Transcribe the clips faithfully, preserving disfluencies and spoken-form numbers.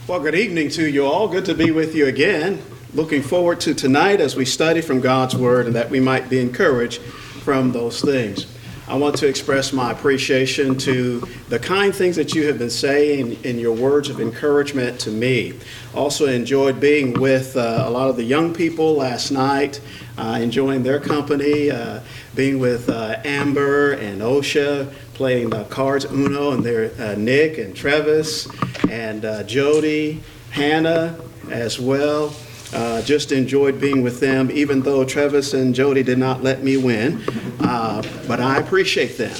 Well, good evening to you all. Good to be with you again. Looking forward to tonight as we study from God's Word and that we might be encouraged from those things. I want to express my appreciation to the kind things that you have been saying in your words of encouragement to me. Also enjoyed being with uh, a lot of the young people last night, uh, enjoying their company, uh, being with uh, Amber and Osha, playing uh, cards, Uno, and their uh, Nick and Travis and uh, Jody, Hannah as well. Uh, just enjoyed being with them, even though Travis and Jody did not let me win. Uh, but I appreciate them.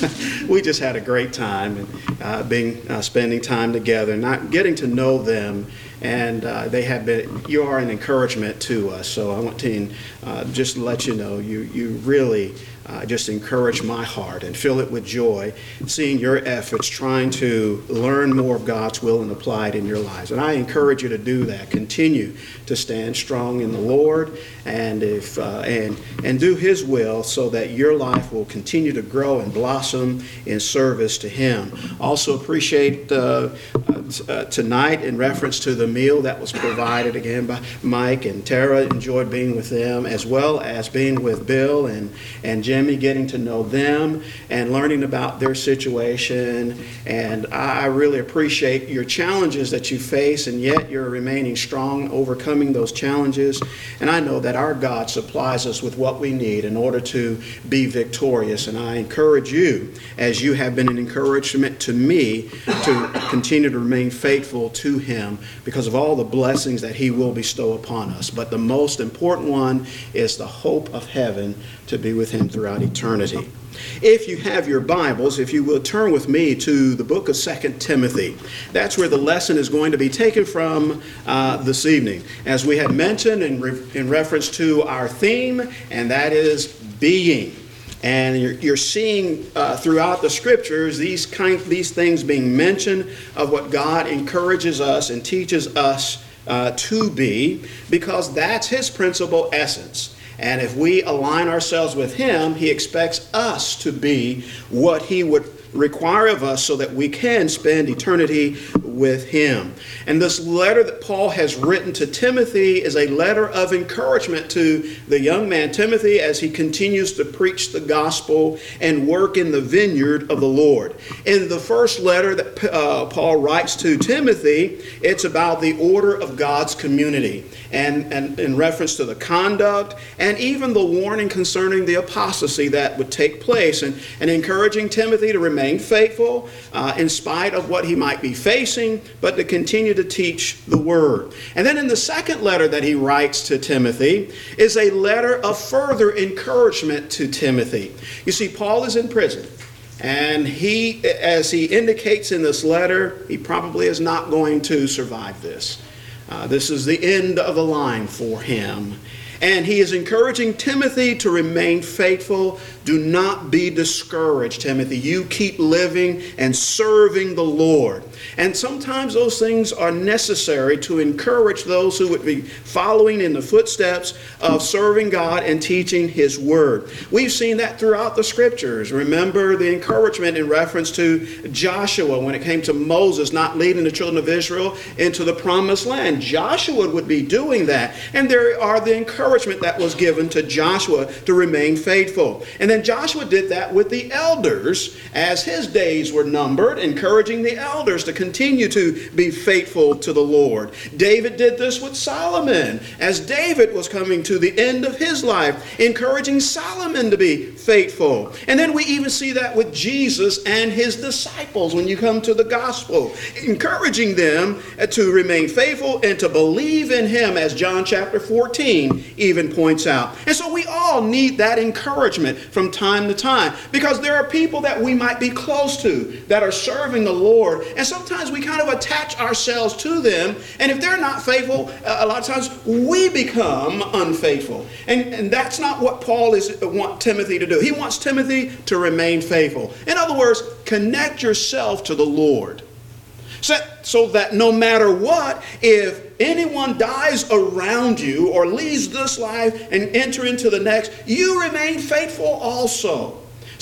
We just had a great time and uh, being uh, spending time together, not getting to know them. And uh, they have been, you are an encouragement to us. So I want to uh, just let you know, you, you really uh, just encourage my heart and fill it with joy, seeing your efforts, trying to learn more of God's will and apply it in your lives. And I encourage you to do that. Continue to stand strong in the Lord and if uh, and and do His will so that your life will continue to grow and blossom in service to Him. Also appreciate uh, uh, tonight in reference to the meal that was provided again by Mike and Tara. Enjoyed being with them as well as being with Bill and, and Jimmy, getting to know them and learning about their situation. And I really appreciate your challenges that you face, and yet you're remaining strong, overcoming those challenges. And I know that our God supplies us with what we need in order to be victorious. And I encourage you, as you have been an encouragement to me, to continue to remain faithful to Him because of all the blessings that He will bestow upon us. But the most important one is the hope of heaven to be with Him throughout eternity. If you have your Bibles, if you will turn with me to the book of Second Timothy. That's where the lesson is going to be taken from uh, this evening. As we had mentioned in, re- in reference to our theme, and that is being. And you're, you're seeing uh, throughout the scriptures these kind, these things being mentioned of what God encourages us and teaches us uh, to be, because that's His principal essence. And if we align ourselves with Him, He expects us to be what He would require of us so that we can spend eternity with Him. And this letter that Paul has written to Timothy is a letter of encouragement to the young man Timothy as he continues to preach the gospel and work in the vineyard of the Lord. In the first letter that uh, Paul writes to Timothy, it's about the order of God's community and, and in reference to the conduct and even the warning concerning the apostasy that would take place, and, and encouraging Timothy to remain faithful uh, in spite of what he might be facing, but to continue to teach the word. And then in the second letter that he writes to Timothy is a letter of further encouragement to Timothy. You see, Paul is in prison, and he, as he indicates in this letter, he probably is not going to survive this. Uh, this is the end of the line for him. And he is encouraging Timothy to remain faithful. Do not be discouraged, Timothy. You keep living and serving the Lord. And sometimes those things are necessary to encourage those who would be following in the footsteps of serving God and teaching His Word. We've seen that throughout the Scriptures. Remember the encouragement in reference to Joshua when it came to Moses not leading the children of Israel into the promised land. Joshua would be doing that. And there are the encouragement that was given to Joshua to remain faithful. And then Joshua did that with the elders as his days were numbered, encouraging the elders to continue to be faithful to the Lord. David did this with Solomon as David was coming to the end of his life, encouraging Solomon to be faithful. And then we even see that with Jesus and His disciples when you come to the gospel, encouraging them to remain faithful and to believe in Him, as John chapter fourteen even points out. And so we all need that encouragement from time to time, because there are people that we might be close to that are serving the Lord, and sometimes we kind of attach ourselves to them, and if they're not faithful, a lot of times we become unfaithful. And, and that's not what Paul is want Timothy to do. He wants Timothy to remain faithful. In other words, connect yourself to the Lord. So, so that no matter what, if anyone dies around you or leaves this life and enter into the next, you remain faithful also.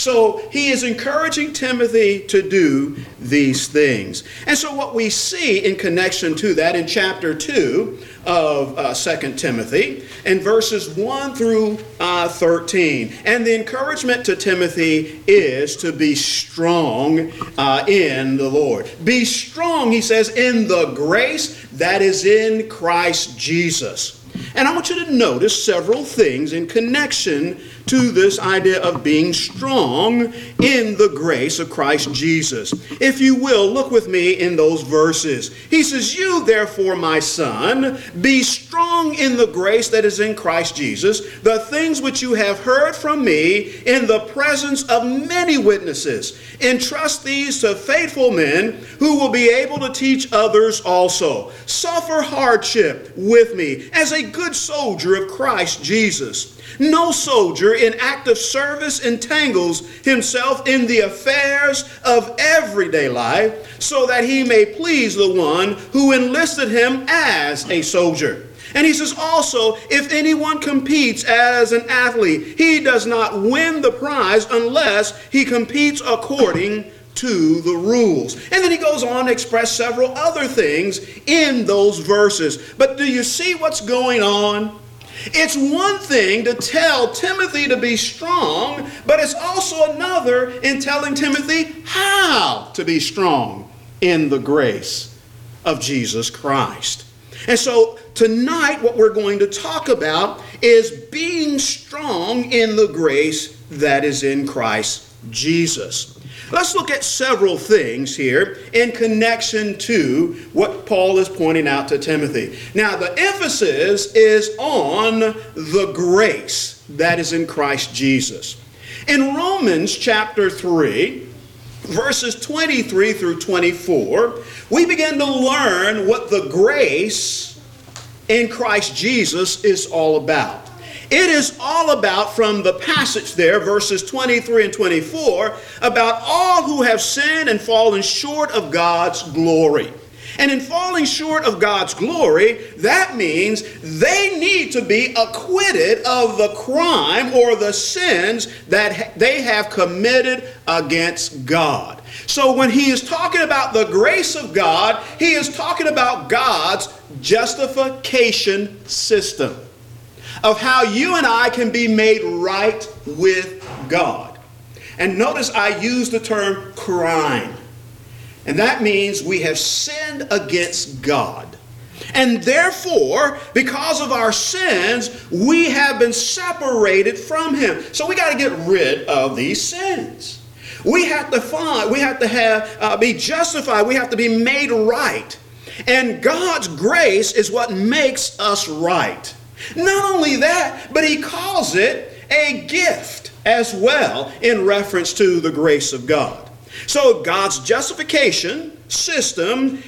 So he is encouraging Timothy to do these things. And so what we see in connection to that in chapter two of uh, Second Timothy, in verses one through uh, thirteen. And the encouragement to Timothy is to be strong uh, in the Lord. Be strong, he says, in the grace that is in Christ Jesus. And I want you to notice several things in connection to this idea of being strong in the grace of Christ Jesus. If you will, look with me in those verses. He says, "You therefore, my son, be strong in the grace that is in Christ Jesus, the things which you have heard from me in the presence of many witnesses. Entrust these to faithful men who will be able to teach others also. Suffer hardship with me as a good soldier of Christ Jesus. No soldier in active service entangles himself in the affairs of everyday life so that he may please the one who enlisted him as a soldier." And he says also, if anyone competes as an athlete, he does not win the prize unless he competes according to the rules. And then he goes on to express several other things in those verses. But do you see what's going on? It's one thing to tell Timothy to be strong, but it's also another in telling Timothy how to be strong in the grace of Jesus Christ. And so tonight what we're going to talk about is being strong in the grace that is in Christ Jesus. Let's look at several things here in connection to what Paul is pointing out to Timothy. Now, the emphasis is on the grace that is in Christ Jesus. In Romans chapter three, verses twenty-three through twenty-four, we begin to learn what the grace in Christ Jesus is all about. It is all about, from the passage there, verses twenty-three and twenty-four, about all who have sinned and fallen short of God's glory. And in falling short of God's glory, that means they need to be acquitted of the crime or the sins that they have committed against God. So when he is talking about the grace of God, he is talking about God's justification system of how you and I can be made right with God. And notice I use the term crime. And that means we have sinned against God. And therefore, because of our sins, we have been separated from him. So we got to get rid of these sins. We have to find, we have to have, uh, be justified. We have to be made right. And God's grace is what makes us right. Not only that, but he calls it a gift as well in reference to the grace of God. So God's justification system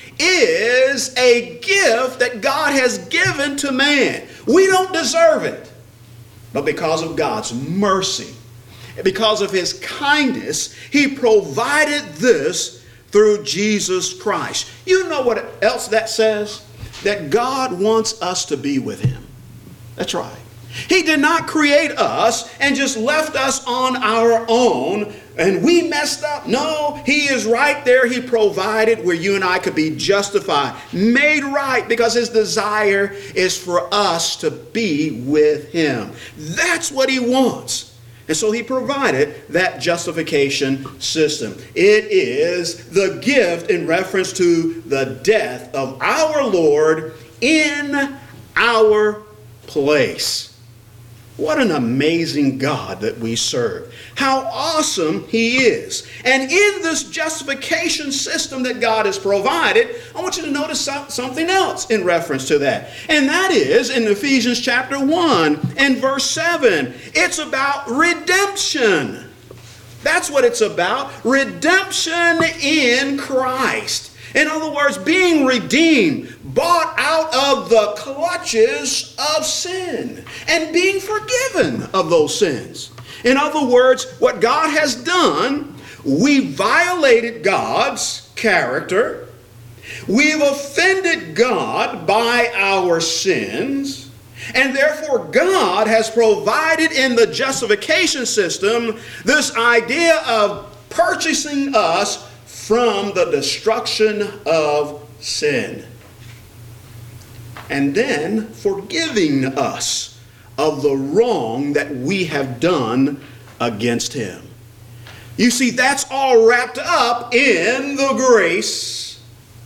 is a gift that God has given to man. We don't deserve it, but because of God's mercy, because of his kindness, he provided this through Jesus Christ. You know what else that says? That God wants us to be with him. That's right. He did not create us and just left us on our own and we messed up. No, he is right there. He provided where you and I could be justified, made right, because his desire is for us to be with him. That's what he wants. And so he provided that justification system. It is the gift in reference to the death of our Lord in our place. What an amazing God that we serve. How awesome he is. And in this justification system that God has provided, I want you to notice something else in reference to that. And that is in Ephesians chapter one and verse seven. It's about redemption. That's what it's about. Redemption in Christ. In other words, being redeemed, bought out of the clutches of sin, and being forgiven of those sins. In other words, what God has done, we violated God's character. We've offended God by our sins. And therefore, God has provided in the justification system this idea of purchasing us from the destruction of sin. And then forgiving us of the wrong that we have done against him. You see, that's all wrapped up in the grace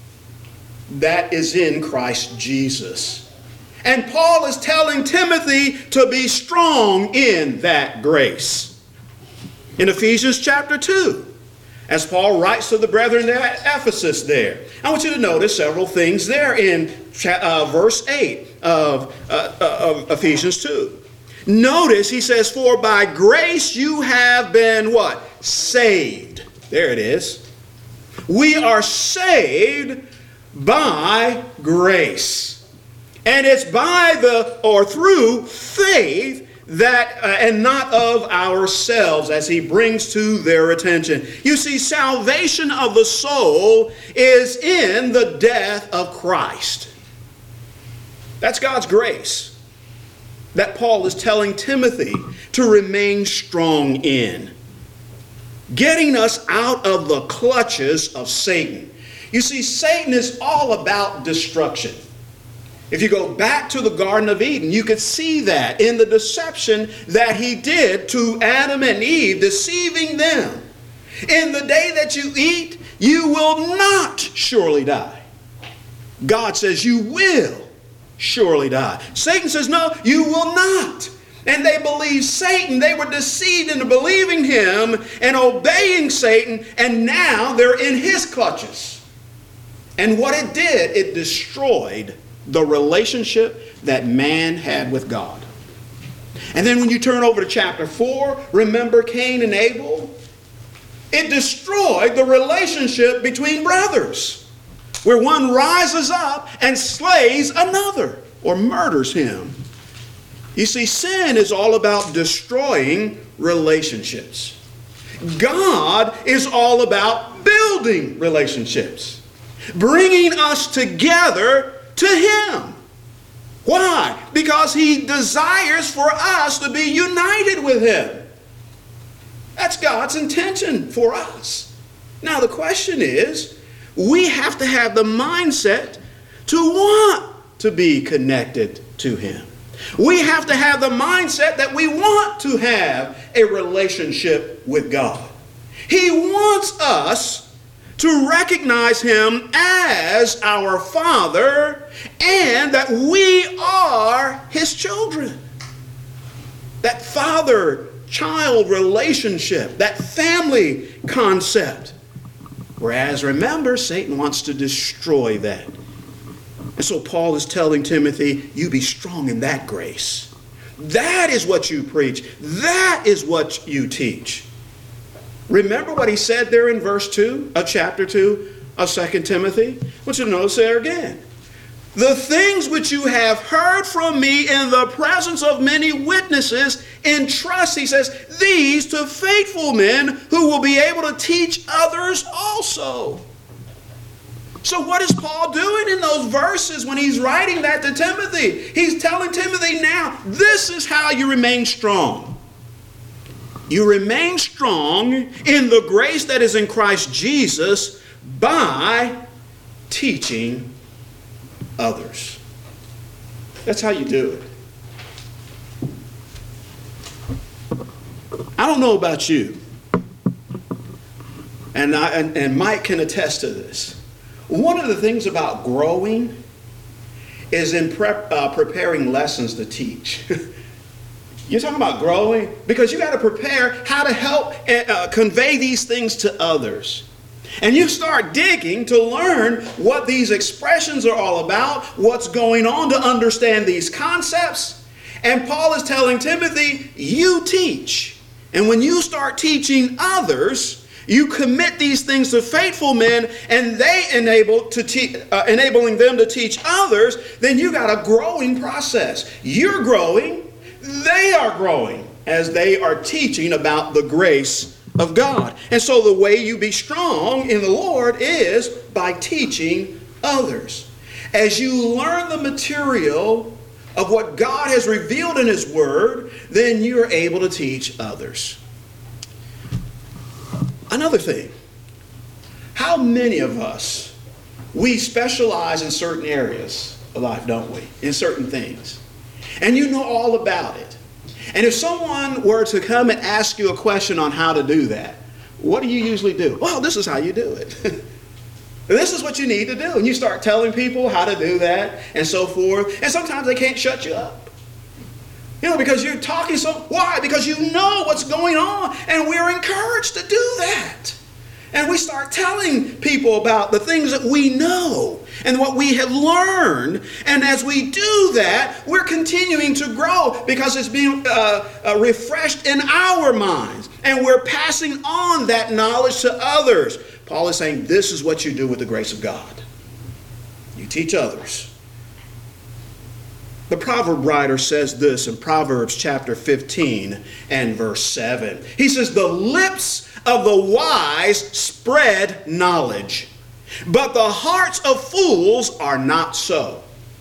that is in Christ Jesus. And Paul is telling Timothy to be strong in that grace. In Ephesians chapter two, as Paul writes to the brethren at Ephesus there, I want you to notice several things there in uh, verse eight of, uh, of Ephesians two. Notice he says, for by grace you have been what? Saved. There it is. We are saved by grace. And it's by the, or through faith that, uh, and not of ourselves, as he brings to their attention. You see, salvation of the soul is in the death of Christ. That's God's grace that Paul is telling Timothy to remain strong in, getting us out of the clutches of Satan. You see, Satan is all about destruction. If you go back to the Garden of Eden, you could see that in the deception that he did to Adam and Eve, deceiving them. In the day that you eat, you will not surely die. God says you will surely die. Satan says, no, you will not. And they believed Satan. They were deceived into believing him and obeying Satan, and now they're in his clutches. And what it did, it destroyed the relationship that man had with God. And then when you turn over to chapter four, remember Cain and Abel? It destroyed the relationship between brothers, where one rises up and slays another or murders him. You see, sin is all about destroying relationships. God is all about building relationships, bringing us together to him. Why? Because he desires for us to be united with him. That's God's intention for us. Now the question is, we have to have the mindset to want to be connected to him. We have to have the mindset that we want to have a relationship with God. He wants us to recognize him as our Father and that we are his children. That father-child relationship, that family concept. Whereas, remember, Satan wants to destroy that. And so Paul is telling Timothy, you be strong in that grace. That is what you preach. That is what you teach. Remember what he said there in verse two of chapter two of Second Timothy? I want you to notice there again. The things which you have heard from me in the presence of many witnesses, entrust, he says, these to faithful men who will be able to teach others also. So what is Paul doing in those verses when he's writing that to Timothy? He's telling Timothy now, this is how you remain strong. You remain strong in the grace that is in Christ Jesus by teaching others. That's how you do it. I don't know about you, and, I, and, and Mike can attest to this. One of the things about growing is in prep, uh, preparing lessons to teach. You're talking about growing because you got to prepare how to help uh, convey these things to others. And you start digging to learn what these expressions are all about, what's going on, to understand these concepts. And Paul is telling Timothy, you teach. And when you start teaching others, you commit these things to faithful men, and they enable to te- uh, enabling them to teach others, then you got a growing process. You're growing. They are growing as they are teaching about the grace of God. And so the way you be strong in the Lord is by teaching others. As you learn the material of what God has revealed in His Word, then you're able to teach others. Another thing, how many of us, we specialize in certain areas of life, don't we? In certain things. And you know all about it. And if someone were to come and ask you a question on how to do that, what do you usually do? Well, this is how you do it. This is what you need to do. And you start telling people how to do that and so forth. And sometimes they can't shut you up. You know, because you're talking so... Why? Because you know what's going on. And we're encouraged to do that. And we start telling people about the things that we know and what we have learned. And as we do that, we're continuing to grow because it's being uh, uh, refreshed in our minds. And we're passing on that knowledge to others. Paul is saying this is what you do with the grace of God. You teach others. The proverb writer says this in Proverbs chapter fifteen and verse seven. He says, the lips of the wise spread knowledge, but the hearts of fools are not so.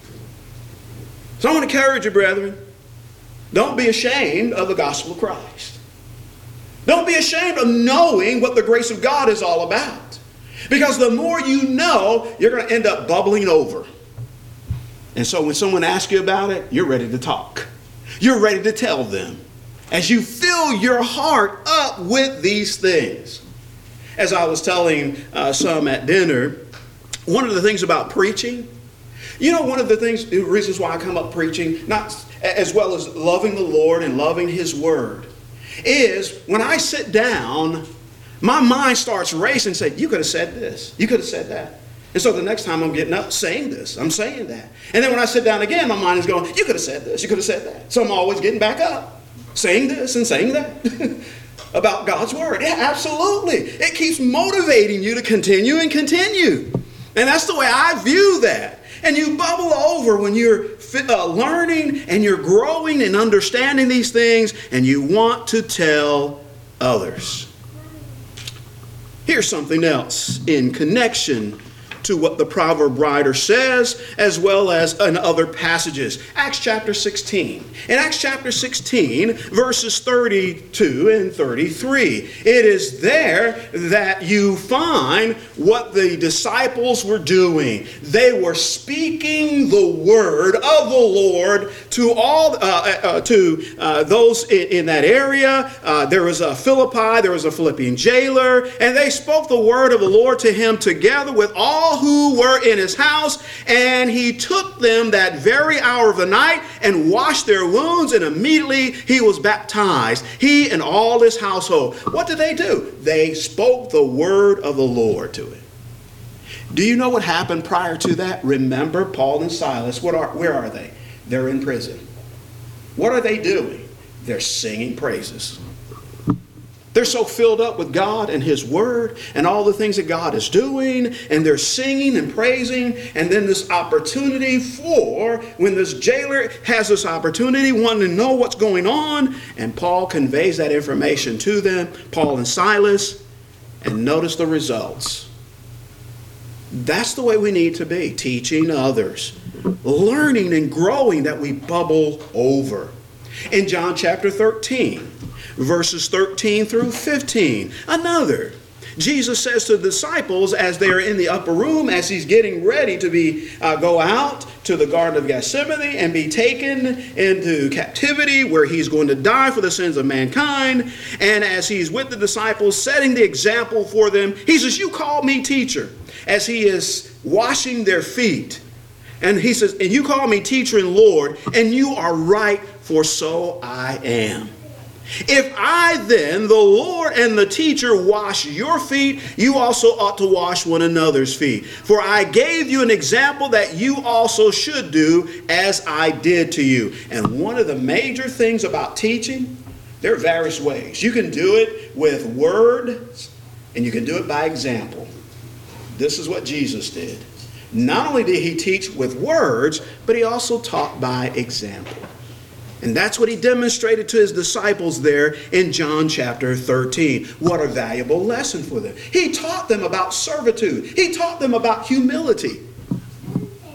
So I want to encourage you, brethren, don't be ashamed of the gospel of Christ. Don't be ashamed of knowing what the grace of God is all about. Because the more you know, you're going to end up bubbling over. And so when someone asks you about it, you're ready to talk. You're ready to tell them. As you fill your heart up with these things. As I was telling uh, some at dinner, one of the things about preaching, you know, one of the things, the reasons why I come up preaching, not as well as loving the Lord and loving His Word, is when I sit down, my mind starts racing and saying, you could have said this, you could have said that. And so the next time I'm getting up saying this, I'm saying that. And then when I sit down again, my mind is going, you could have said this, you could have said that. So I'm always getting back up, saying this and saying that about God's Word. Yeah, absolutely. It keeps motivating you to continue and continue. And that's the way I view that. And you bubble over when you're uh, learning and you're growing and understanding these things and you want to tell others. Here's something else in connection to what the proverb writer says, as well as in other passages. Acts chapter sixteen. In Acts chapter sixteen, verses thirty-two and thirty-three, it is there that you find what the disciples were doing. They were speaking the word of the Lord to all, uh, uh, to uh, those in, in that area. Uh, there was a Philippi, there was a Philippian jailer, and they spoke the word of the Lord to him together with all who were in his house, and he took them that very hour of the night and washed their wounds, and immediately he was baptized, he and all his household. What did they do? They spoke the word of the Lord to it. Do you know what happened prior to that? Remember Paul and Silas. What are, where are they? They're in prison. What are they doing? They're singing praises. They're so filled up with God and His Word and all the things that God is doing, and they're singing and praising, and then this opportunity for, when this jailer has this opportunity, wanting to know what's going on, and Paul conveys that information to them, Paul and Silas, and notice the results. That's the way we need to be, teaching others, learning and growing that we bubble over. In John chapter thirteen, verses thirteen through fifteen, another. Jesus says to the disciples as they're in the upper room, as he's getting ready to be uh, go out to the Garden of Gethsemane and be taken into captivity where he's going to die for the sins of mankind. And as he's with the disciples, setting the example for them, he says, you call me teacher, as he is washing their feet. And he says, and you call me teacher and Lord, and you are right, for so I am. If I then, the Lord and the teacher, wash your feet, you also ought to wash one another's feet. For I gave you an example that you also should do as I did to you. And one of the major things about teaching, there are various ways. You can do it with words, and you can do it by example. This is what Jesus did. Not only did he teach with words, but he also taught by example. And that's what he demonstrated to his disciples there in John chapter thirteen. What a valuable lesson for them. He taught them about servitude. He taught them about humility.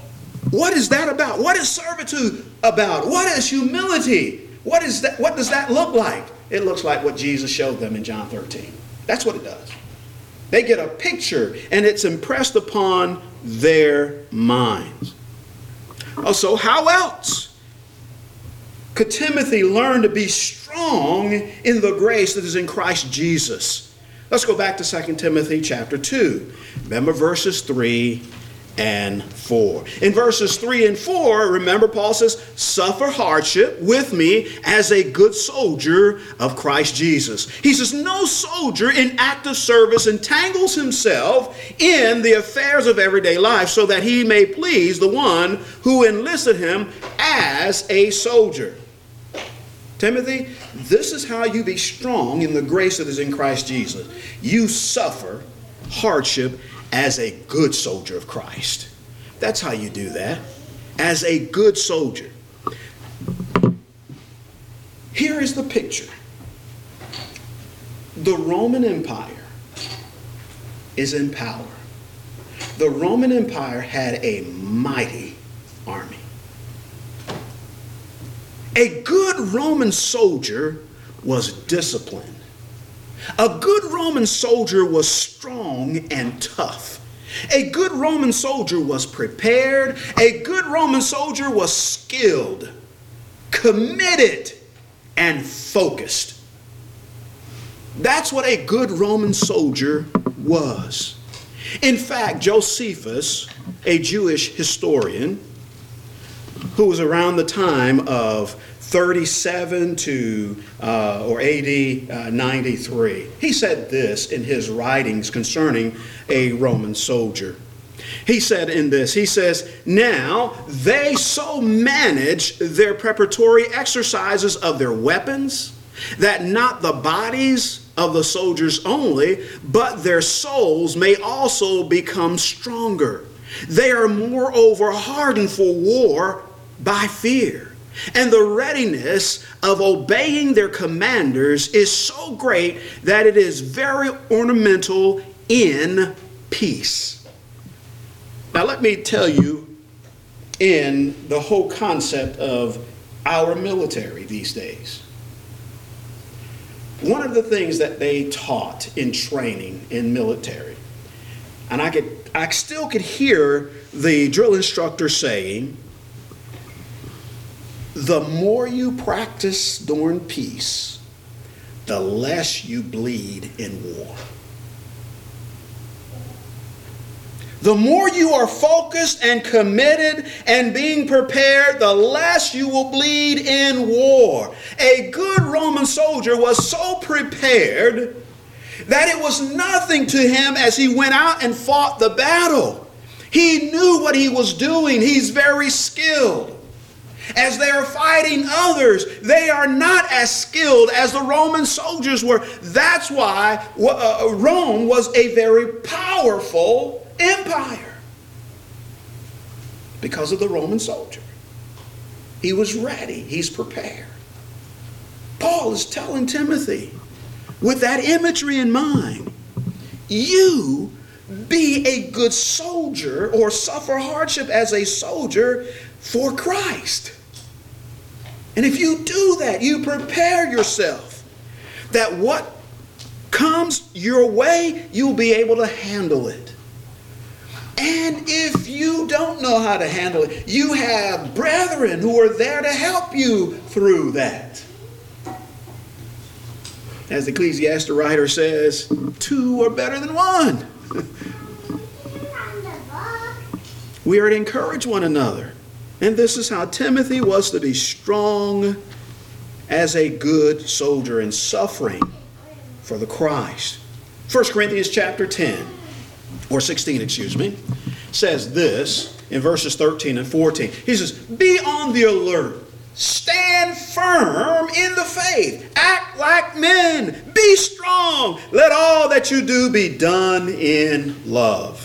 What is that about? What is servitude about? What is humility? What is that? What does that look like? It looks like what Jesus showed them in John thirteen. That's what it does. They get a picture, and it's impressed upon their minds. Also, how else could Timothy learn to be strong in the grace that is in Christ Jesus? Let's go back to Second Timothy chapter two. Remember verses three and four. In verses three and four, remember Paul says, suffer hardship with me as a good soldier of Christ Jesus. He says, no soldier in active service entangles himself in the affairs of everyday life so that he may please the one who enlisted him as a soldier. Timothy, this is how you be strong in the grace that is in Christ Jesus. You suffer hardship as a good soldier of Christ. That's how you do that. As a good soldier. Here is the picture. The Roman Empire is in power. The Roman Empire had a mighty army. A good Roman soldier was disciplined. A good Roman soldier was strong and tough. A good Roman soldier was prepared. A good Roman soldier was skilled, committed, and focused. That's what a good Roman soldier was. In fact, Josephus, a Jewish historian, who was around the time of thirty-seven to uh, or A D uh, ninety-three. He said this in his writings concerning a Roman soldier. He said in this, he says, now they so manage their preparatory exercises of their weapons that not the bodies of the soldiers only, but their souls may also become stronger. They are moreover hardened for war by fear. And the readiness of obeying their commanders is so great that it is very ornamental in peace. Now let me tell you, in the whole concept of our military these days, one of the things that they taught in training in military, and I could, I still could hear the drill instructor saying, the more you practice during peace, the less you bleed in war. The more you are focused and committed and being prepared, the less you will bleed in war. A good Roman soldier was so prepared that it was nothing to him as he went out and fought the battle. He knew what he was doing. He's very skilled. As they are fighting others, they are not as skilled as the Roman soldiers were. That's why uh, Rome was a very powerful empire. Because of the Roman soldier. He was ready. He's prepared. Paul is telling Timothy, with that imagery in mind, you be a good soldier or suffer hardship as a soldier for Christ. And if you do that, you prepare yourself that what comes your way, you'll be able to handle it. And if you don't know how to handle it, you have brethren who are there to help you through that. As the Ecclesiastes writer says, two are better than one. We are to encourage one another. And this is how Timothy was to be strong as a good soldier in suffering for the Christ. First Corinthians chapter ten, or sixteen, excuse me, says this in verses thirteen and fourteen. He says, be on the alert. Stand firm in the faith. Act like men. Be strong. Let all that you do be done in love.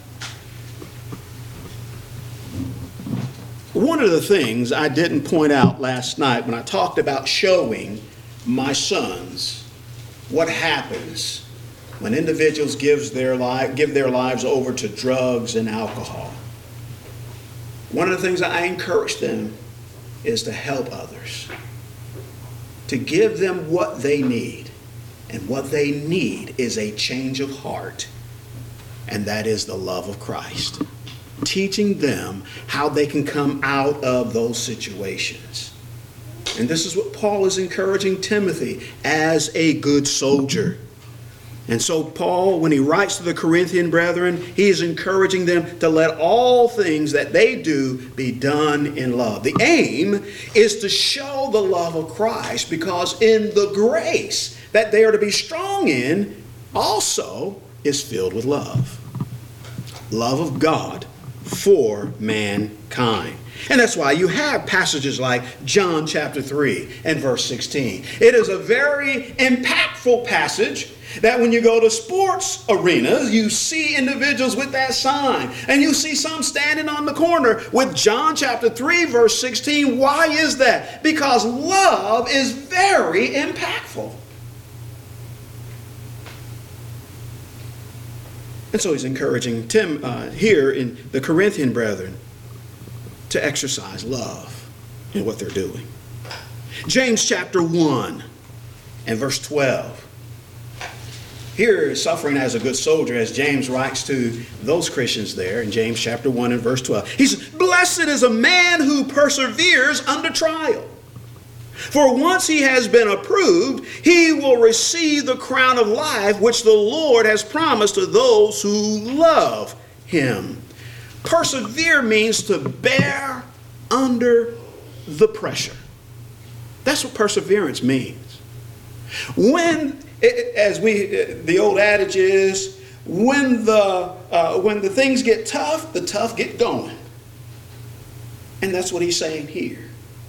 One of the things I didn't point out last night when I talked about showing my sons what happens when individuals gives their li- give their lives over to drugs and alcohol. One of the things I encourage them is to help others, to give them what they need. And what they need is a change of heart, and that is the love of Christ. Teaching them how they can come out of those situations. And this is what Paul is encouraging Timothy as a good soldier. And so Paul, when he writes to the Corinthian brethren, he is encouraging them to let all things that they do be done in love. The aim is to show the love of Christ, because in the grace that they are to be strong in also is filled with love. Love of God for mankind. And that's why you have passages like John chapter three and verse sixteen. It is a very impactful passage that when you go to sports arenas, you see individuals with that sign. And you see some standing on the corner with John chapter three verse sixteen. Why is that? Because love is very impactful. And so he's encouraging Tim uh, here in the Corinthian brethren to exercise love in what they're doing. James chapter one and verse twelve. Here, suffering as a good soldier, as James writes to those Christians there in James chapter one and verse twelve. He says, "Blessed is a man who perseveres under trial. For once he has been approved, he will receive the crown of life which the Lord has promised to those who love him." Persevere means to bear under the pressure. That's what perseverance means. When, as we, the old adage is, when the uh, when the things get tough, the tough get going. And that's what he's saying here.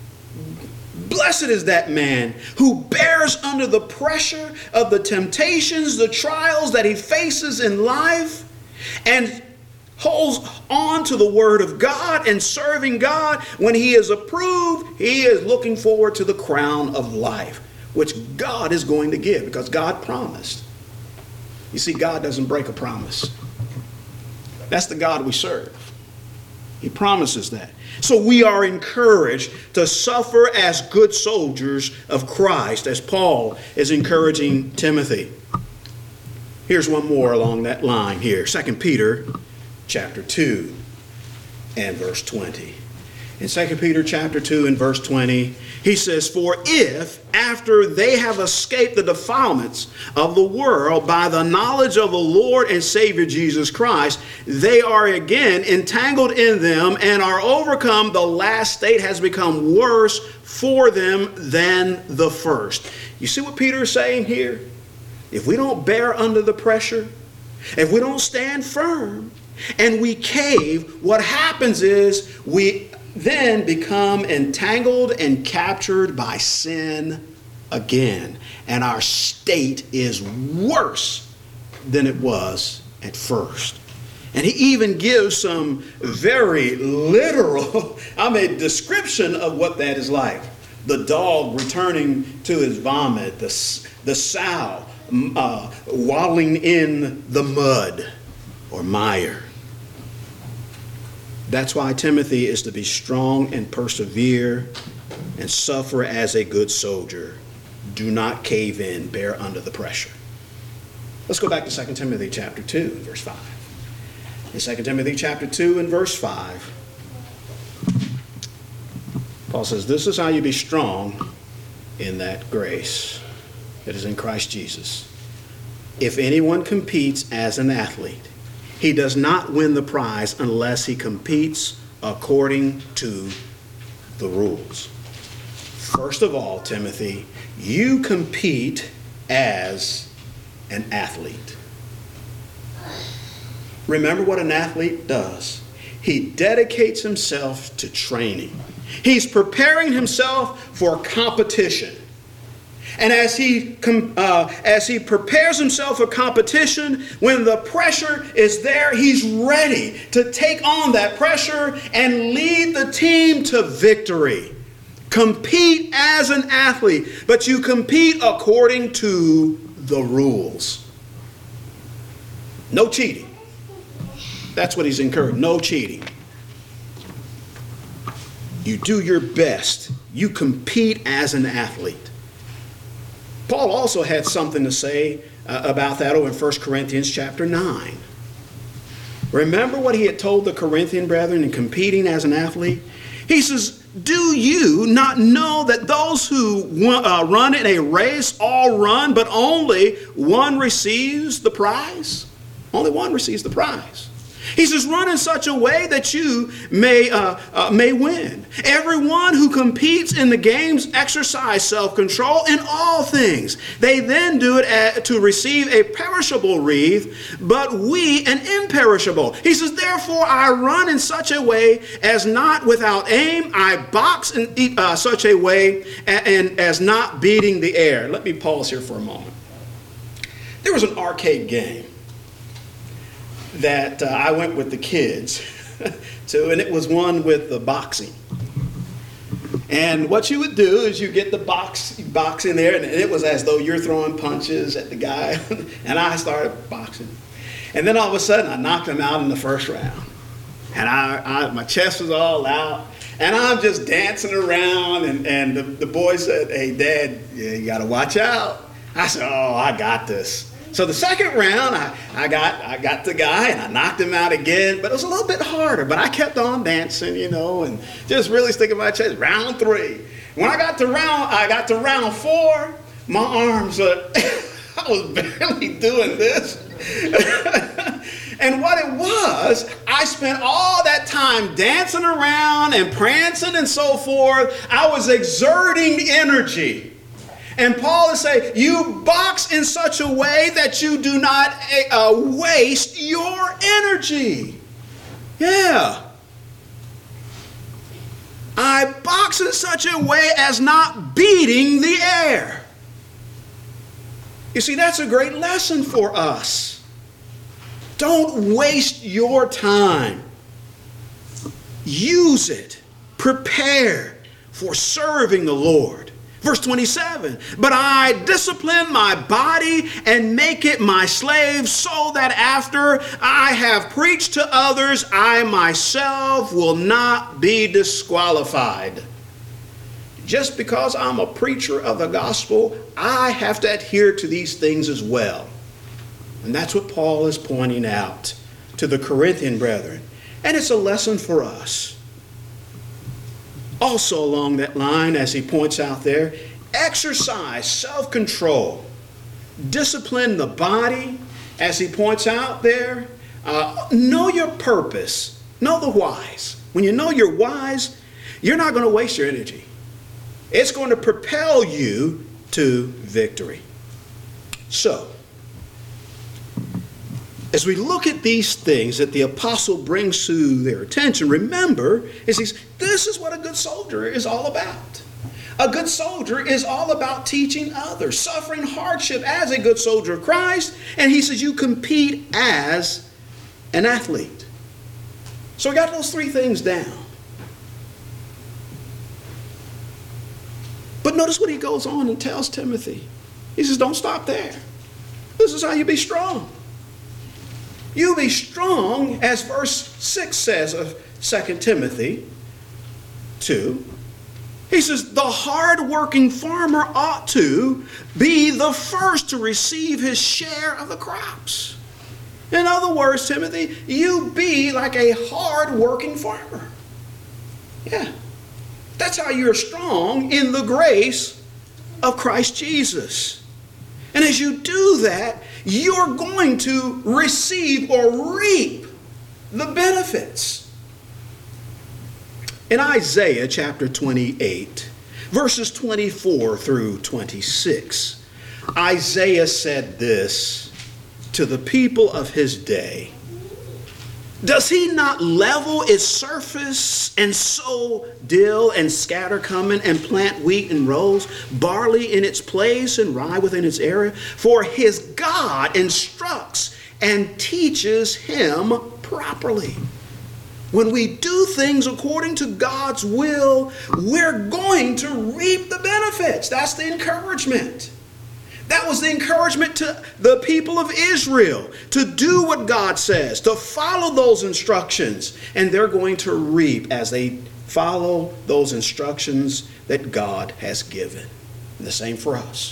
Blessed is that man who bears under the pressure of the temptations, the trials that he faces in life, and holds on to the word of God and serving God. When he is approved, he is looking forward to the crown of life, which God is going to give, because God promised. You see, God doesn't break a promise. That's the God we serve. He promises that. So we are encouraged to suffer as good soldiers of Christ, as Paul is encouraging Timothy. Here's one more along that line here. Second Peter chapter two and verse twenty. In Second Peter chapter two and verse twenty, he says, "For if, after they have escaped the defilements of the world by the knowledge of the Lord and Savior Jesus Christ, they are again entangled in them and are overcome, the last state has become worse for them than the first." You see what Peter is saying here? If we don't bear under the pressure, if we don't stand firm, and we cave, what happens is we then become entangled and captured by sin again. And our state is worse than it was at first. And he even gives some very literal, I mean, description of what that is like. The dog returning to his vomit, the, the sow uh, waddling in the mud or mire. That's why Timothy is to be strong and persevere and suffer as a good soldier. Do not cave in, bear under the pressure. Let's go back to Second Timothy chapter two and verse five. In Second Timothy chapter two and verse five, Paul says, "This is how you be strong in that grace that is in Christ Jesus. If anyone competes as an athlete, he does not win the prize unless he competes according to the rules." First of all, Timothy, you compete as an athlete. Remember what an athlete does. He dedicates himself to training. He's preparing himself for competition. And as he, uh, as he prepares himself for competition, when the pressure is there, he's ready to take on that pressure and lead the team to victory. Compete as an athlete, but you compete according to the rules. No cheating. That's what he's encouraged. No cheating. You do your best. You compete as an athlete. Paul also had something to say uh, about that over in First Corinthians chapter nine. Remember what he had told the Corinthian brethren in competing as an athlete? He says, do you not know that those who uh, run in a race all run, but only one receives the prize? Only one receives the prize. He says, run in such a way that you may, uh, uh, may win. Everyone who competes in the games exercise self-control in all things. They then do it at, to receive a perishable wreath, but we an imperishable. He says, therefore I run in such a way as not without aim. I box in uh, such a way and, and as not beating the air. Let me pause here for a moment. There was an arcade game that uh, I went with the kids to, and it was one with the boxing. And what you would do is you get the box, box in there, and it was as though you're throwing punches at the guy, and I started boxing. And then all of a sudden, I knocked him out in the first round. And I, I my chest was all out, and I'm just dancing around, and, and the, the boy said, hey, Dad, yeah, you got to watch out. I said, oh, I got this. So the second round, I, I got I got the guy, and I knocked him out again, but it was a little bit harder. But I kept on dancing, you know, and just really sticking my chest. Round three. When I got to round, I got to round four, my arms, uh, I was barely doing this. And what it was, I spent all that time dancing around and prancing and so forth. I was exerting energy. And Paul is saying, you box in such a way that you do not uh, waste your energy. Yeah. I box in such a way as not beating the air. You see, that's a great lesson for us. Don't waste your time. Use it. Prepare for serving the Lord. Verse twenty-seven, but I discipline my body and make it my slave, so that after I have preached to others, I myself will not be disqualified. Just because I'm a preacher of the gospel, I have to adhere to these things as well. And that's what Paul is pointing out to the Corinthian brethren. And it's a lesson for us. Also along that line, as he points out there, exercise self-control. Discipline the body, as he points out there. Uh, know your purpose. Know the whys. When you know your whys, you're not going to waste your energy. It's going to propel you to victory. So, as we look at these things that the apostle brings to their attention, remember, is he's, this is what a good soldier is all about. A good soldier is all about teaching others, suffering hardship as a good soldier of Christ. And he says you compete as an athlete. So we got those three things down. But notice what he goes on and tells Timothy. He says, don't stop there. This is how you be strong. You be strong, as verse six says of Second Timothy two. He says, the hard-working farmer ought to be the first to receive his share of the crops. In other words, Timothy, you be like a hard-working farmer. Yeah. That's how you're strong in the grace of Christ Jesus. And as you do that, you're going to receive or reap the benefits. In Isaiah chapter twenty-eight, verses twenty-four through twenty-six, Isaiah said this to the people of his day. Does he not level its surface and sow dill and scatter cumin and plant wheat in rows, barley in its place and rye within its area? For his God instructs and teaches him properly. When we do things according to God's will, we're going to reap the benefits. That's the encouragement. That was the encouragement to the people of Israel, to do what God says, to follow those instructions, and they're going to reap as they Follow those instructions that God has given. And the same for us.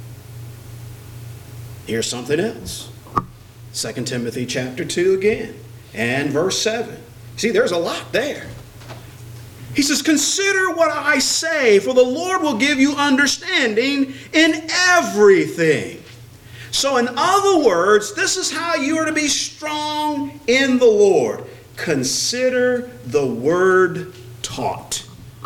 Here's something else. Second Timothy chapter two again, and verse seven. See, there's a lot there. He says, consider what I say, for the Lord will give you understanding in everything. So in other words, this is how you are to be strong in the Lord. Consider the word taught.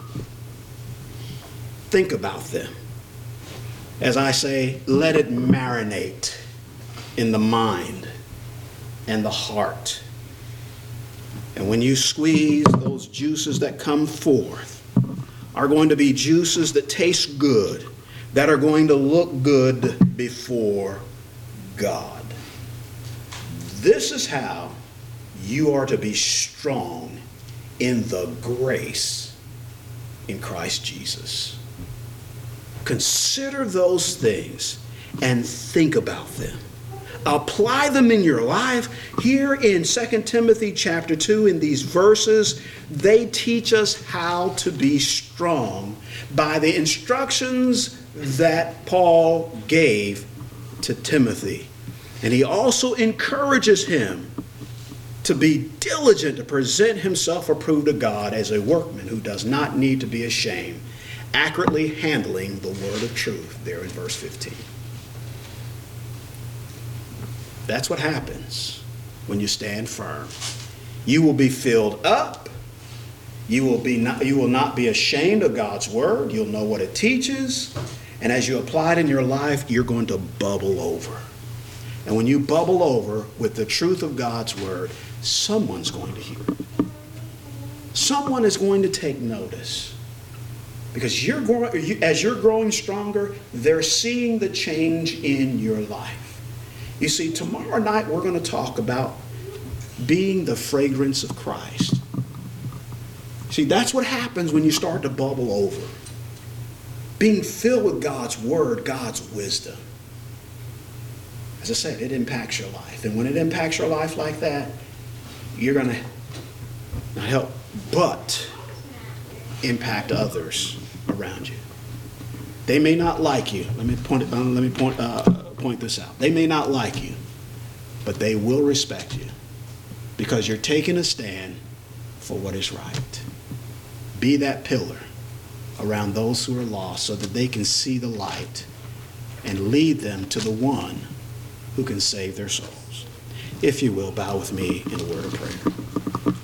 Think about them. As I say, let it marinate in the mind and the heart. And when you squeeze, those juices that come forth are going to be juices that taste good, that are going to look good before God. This is how you are to be strong in the grace in Christ Jesus. Consider those things and think about them. Apply them in your life. Here in Second Timothy chapter two, in these verses, they teach us how to be strong by the instructions that Paul gave to Timothy. And he also encourages him to be diligent to present himself approved to God as a workman who does not need to be ashamed, accurately handling the word of truth, there in verse fifteen. That's what happens when you stand firm. You will be filled up. You will be not, you will not be ashamed of God's word. You'll know what it teaches. And as you apply it in your life, you're going to bubble over. And when you bubble over with the truth of God's word, someone's going to hear it. Someone is going to take notice. Because you're growing, as you're growing stronger, they're seeing the change in your life. You see, tomorrow night we're going to talk about being the fragrance of Christ. See, that's what happens when you start to bubble over. Being filled with God's word, God's wisdom. As I said, it impacts your life. And when it impacts your life like that, you're going to not help, but impact others around you. They may not like you. Let me point it, uh, let me point, uh, point this out. They may not like you, but they will respect you because you're taking a stand for what is right. Be that pillar around those who are lost so that they can see the light and lead them to the one who can save their souls. If you will, bow with me in a word of prayer.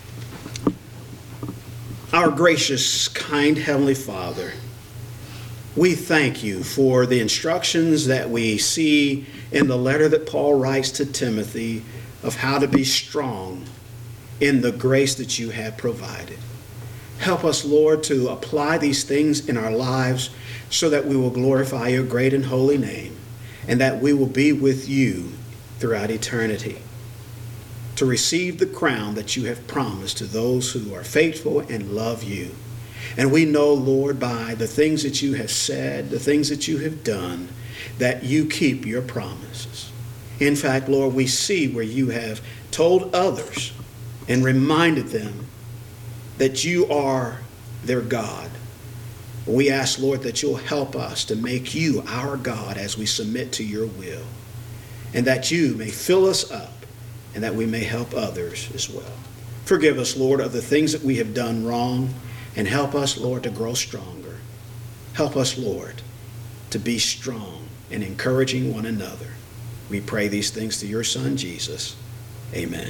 Our gracious, kind Heavenly Father, we thank you for the instructions that we see in the letter that Paul writes to Timothy of how to be strong in the grace that you have provided. Help us, Lord, to apply these things in our lives so that we will glorify your great and holy name and that we will be with you throughout eternity to receive the crown that you have promised to those who are faithful and love you. And we know, Lord, by the things that you have said, the things that you have done, that you keep your promises. In fact, Lord, we see where you have told others and reminded them that you are their God. We ask, Lord, that you'll help us to make you our God as we submit to your will, and that you may fill us up and that we may help others as well. Forgive us, Lord, of the things that we have done wrong, and help us, Lord, to grow stronger. Help us, Lord, to be strong and encouraging one another. We pray these things through your Son, Jesus. Amen.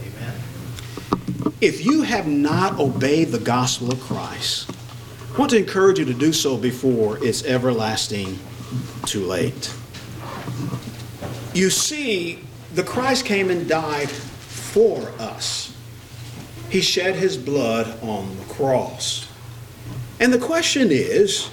Amen. If you have not obeyed the gospel of Christ, I want to encourage you to do so before it's everlasting too late. You see, the Christ came and died for us. He shed his blood on the cross. And the question is,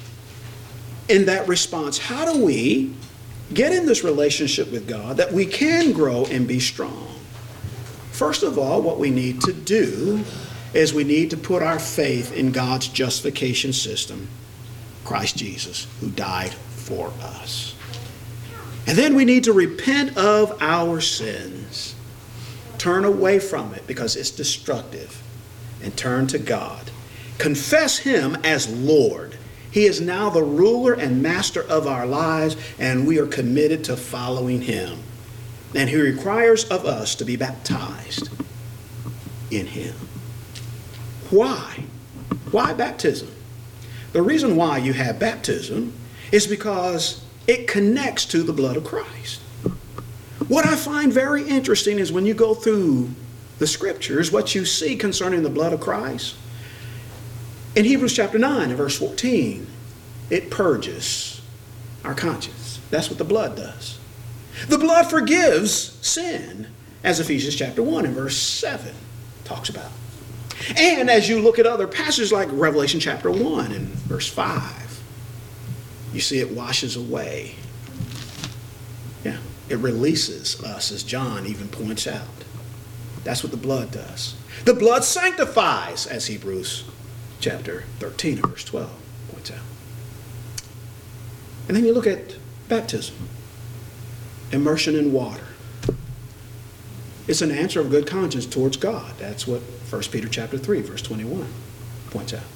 in that response, how do we get in this relationship with God that we can grow and be strong? First of all, what we need to do is we need to put our faith in God's justification system, Christ Jesus, who died for us. And then we need to repent of our sins. Turn away from it because it's destructive. and turn to God. Confess him as Lord. He is now the ruler and master of our lives, and we are committed to following him. And he requires of us to be baptized in him. Why? Why baptism? The reason why you have baptism is because it connects to the blood of Christ. What I find very interesting is when you go through the scriptures, what you see concerning the blood of Christ. In Hebrews chapter nine and verse fourteen, it purges our conscience. That's what the blood does. The blood forgives sin, as Ephesians chapter one and verse seven talks about. And as you look at other passages like Revelation chapter one and verse five, you see it washes away. Yeah, it releases us, as John even points out. That's what the blood does. The blood sanctifies, as Hebrews chapter thirteen and verse twelve points out. And then you look at baptism, immersion in water. It's an answer of good conscience towards God. That's what First Peter chapter three, verse twenty-one points out.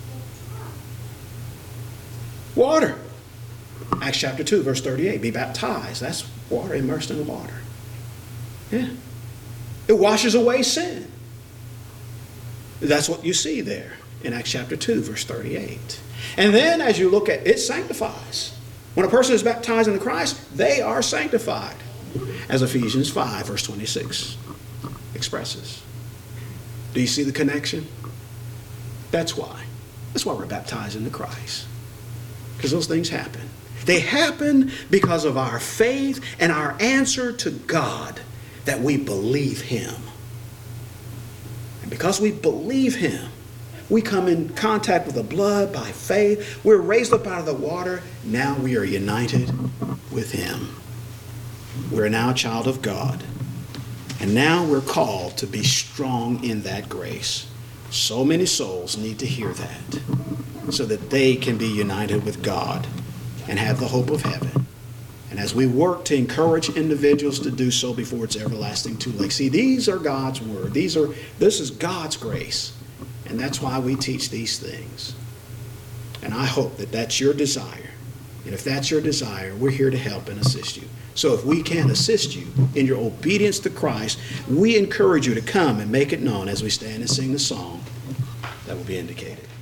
Water. Acts chapter two, verse thirty-eight. Be baptized. That's water, immersed in water. Yeah. It washes away sin. That's what you see there in Acts chapter two, verse thirty-eight. And then as you look at it, sanctifies. When a person is baptized in Christ, they are sanctified, as Ephesians five, verse twenty-six expresses. Do you see the connection? That's why. That's why we're baptized into Christ. Because those things happen. They happen because of our faith and our answer to God, that we believe him. And because we believe him, we come in contact with the blood by faith. We're raised up out of the water. Now we are united with him. We're now a child of God. And now we're called to be strong in that grace. So many souls need to hear that so that they can be united with God and have the hope of heaven. And as we work to encourage individuals to do so before it's everlasting too late. See, these are God's word. These are, this is God's grace. And that's why we teach these things. And I hope that that's your desire. And if that's your desire, we're here to help and assist you. So if we can assist you in your obedience to Christ, we encourage you to come and make it known as we stand and sing the song that will be indicated.